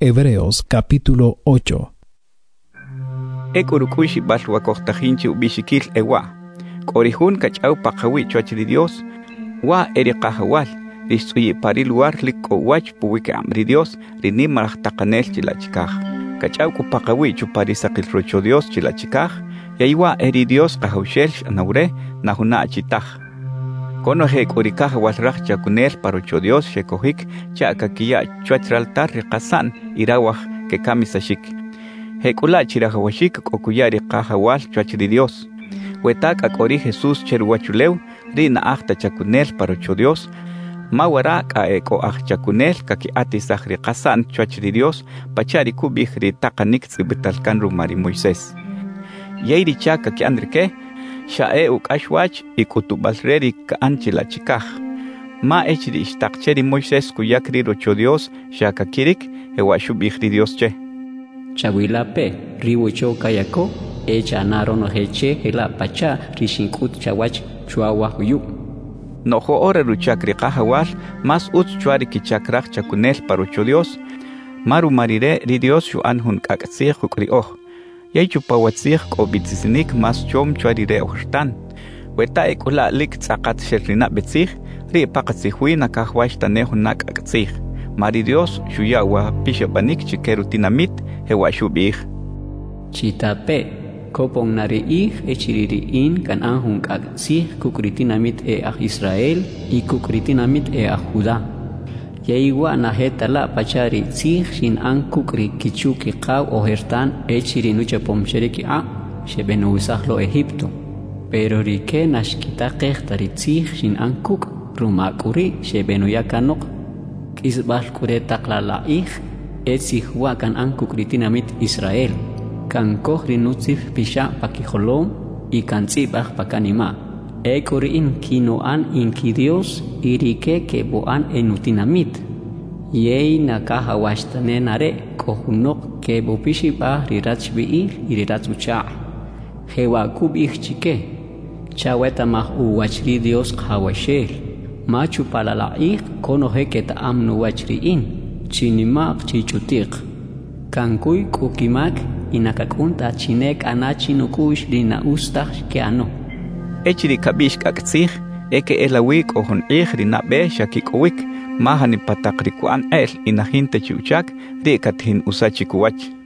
Hebreos capítulo 8. Ekurukushi balwa kohtajinchi ubishikil ewa. Korihun kachau pakawi chuachri Dios. Wa eri kahawal. Ristuyi pari lugar liko wach puwike amri Dios. Rini marachtakanel chilachikaj. Kachau kupakawi chupari sakil rocho Dios chilachikaj. Yaiwa eri Dios kahawshelsh anaure nahuna achitaj. Kono he korikaj walrach chakunel parocho Dios shekohik chakakiya chuachraltar riqasan irawaj ke kamisashik. Hekula chirajawashik okuyari kahawal chuachri Dios. Wetak akori Jesús cherwachulew ri naachta chakunel parocho Dios. Mawara ka eko chakunel kaki atisaj riqasan chuachri Dios pachari kubij ri taqanik tsibitalkan rumari Moisés. Yairi chaka ki andrike shae ukashwach ikutubalreri ka anchila chikaj. Ma echri istakcheri Moisés kuyakri rocho Dios shaka kirik ewashubijri Dios che. Chawilape riwocho kayako echa narono heche hela pacha rishinkut chawach chuawa huyu. Nojo ore ruchakri kahawal mas uts chuari kichakrach chakunel parocho Dios. Maru marire ri Dios shu anhun kakatsih kukri Yay chupawatsih kobitzisnik mas chom chuarire ohtan. Weta ekula lik tsakat sherrina betzih ri pakatsihui nakahwash tanehu nakatsih. Mari Dios shuyawa pishabanik chikerutinamit hewa shubih. Chitape kopong nariih echiririin kan anhun katsih kukritinamit Israel y kukritinamit Judá. Yaiwa nahetala pachari tsih shin an kukri kichuki qaw ohertan echiri nuche pomsheriki shebenu usahlo Egipto. Pero rike nashkita qehtari tsih shin an kuk rumakuri shebenu yakanok isbal kure taklalaih etsihwa kan an kukritinamit Israel. Kan kohri nutsif pisha pakijolom y kan tsibah pakanima. Ekoriin kinoan inki Dios irike keboan enutinamit. Yei nakahawashtane nare kohunok kebopishiba rirachbiih iriratsucha. Hewa kubih chike. Chawetamah uwachri Dios hawashel. Machu palalaih konohe keta amnu wachriin. Chinimak chichutik. Kankui kukimak inakakunta chinek anachinukush rina ustah keano. Echiri kabish kaktsih eke elawik ohon ihri nabe shakikowik mahani patakrikuan el inahinte chuchak ri kathin usachikuwach.